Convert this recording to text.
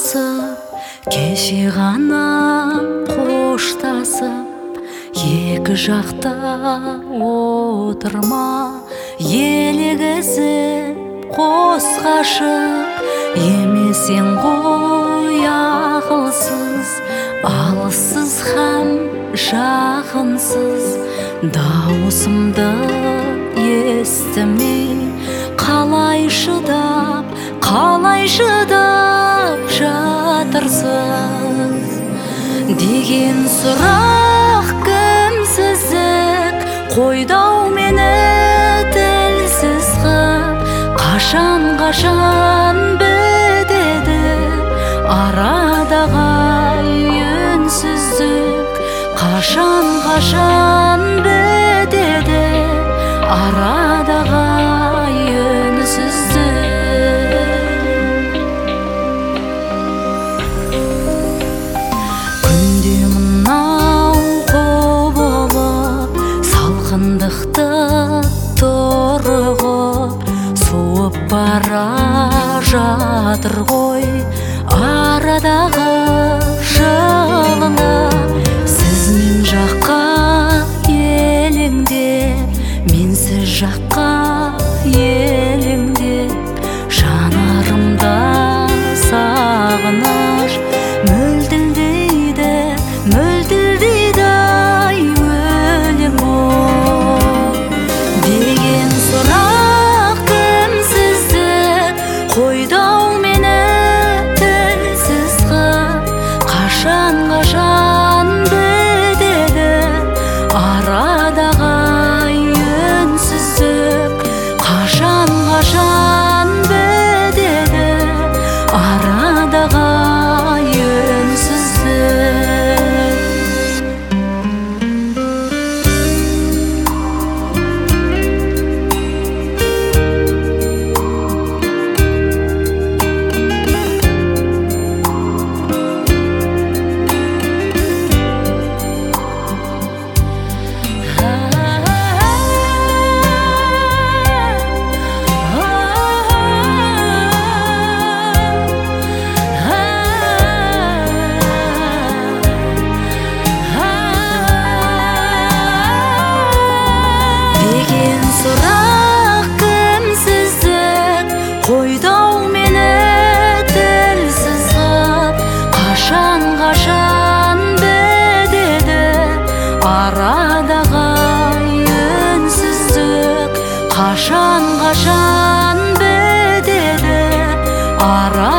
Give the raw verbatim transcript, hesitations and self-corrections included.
басып, кеше ғана қоштасып, екі жақта отырма, елегізіп қос ғашық. Емесең ғой ақылсыз, алыссыз һәм жақынсыз. Дауысымды естімей, қалай шыдап, қалай шыдап жатырсыз деген сұрақ кімсіздік қойдау мені тілсіз қып. Қашан қашан бітеді арадағы үнсіздік, қашан қашан бітеді арадағы үнсіздік. Күнде мынау құбылып, салқындықты тұрғып, суып бара жатыр ғой арадағы жылылық. Сіз мен жаққа елеңдеп, мен сіз жаққа елеңдеп, жанарымда сағыныш мөлтілдейді, мөлтілдейді ай өлең боп. Деген сұрақ кімсіздік қойдау мені тілсіз қып. Қашан қашан бітеді арадағы үнсіздік, қашан қашан бітеді арадағы үнсіздік. Деген сұрақ кімсіздік қойдау мені тілсіз қып. Қашан қашан бітеді арадағы үнсіздік, қашан қашан бітеді ара